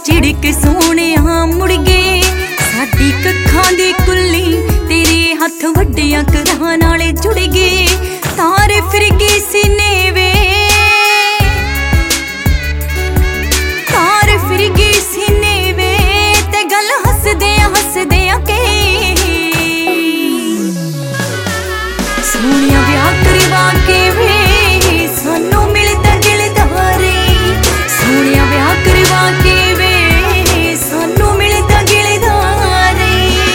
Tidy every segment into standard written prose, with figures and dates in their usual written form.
झिड़क सोने मुड़ गए साडी कखां दी कुल्ली तेरे हथ वड्डियां करां नाले जुड़ गए तारे फिर गए सीने वे तारे फिर गए सीने वे ते गल हसदे के सोनिया ब्याह करवा के वे सानू मिलदा गिलदारे सोनिया ब्याह करवा के वे सानू मिलदा गिलदारे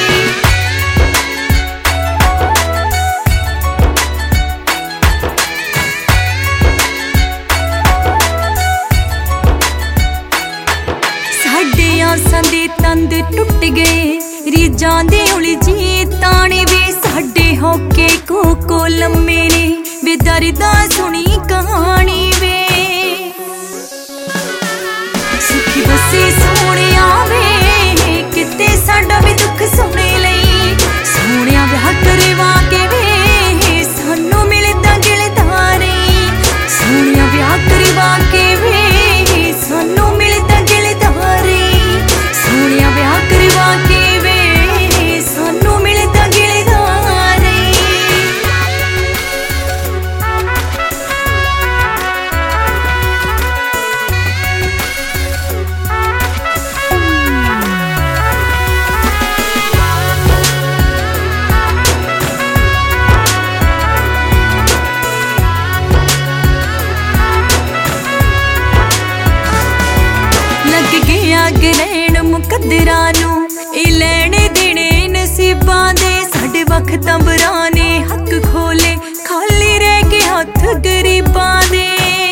साडे आसां दे तंद टुट गए रीजां दे उलझे ताने वे साडे होके को लम्मे ने वे दर्दा सुनी कहानी वे सुखी बसे सोने आवे किते साडा भी दुख सुने लई सोनिया ब्याह करवा के वे सानू मिलदा गिलदारे सोनिया ब्याह करवा के वे सानू मिलदा गिलदारे सोनिया ब्याह करवा के वे सानू मिलदा गिलदारे लग गया ग्रहण मुकद्दरा नू ए लैणे देने नसीबां दे साडे वक्तां बरां ने हक खोले खाली रह के हथ गरीबां दे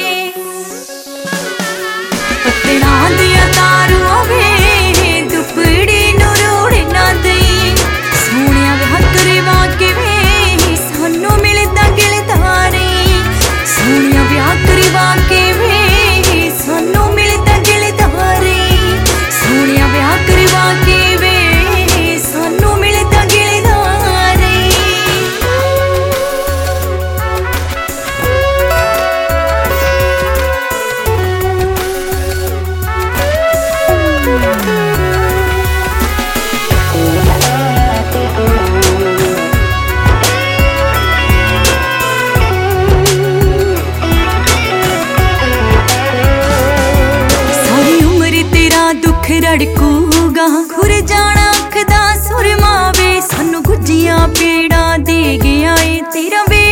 पत्तना दिया तारू आवे दुपड़ी नू रोड़ ना दई सोनिया ब्याह करवा के वे सानू मिलदा गिलदारे सोनिया ब्याह करवा के वे सानू मिलदा गिलदारे सोनिया ब्याह करवा के वे सानू मिलदा गिलदारे सारी उम्र तेरा दुख रड़कूगा खुर जाना अख दा सुरमा वे सानू गुज्जियां पेड़ा दे गया ए तेरा वे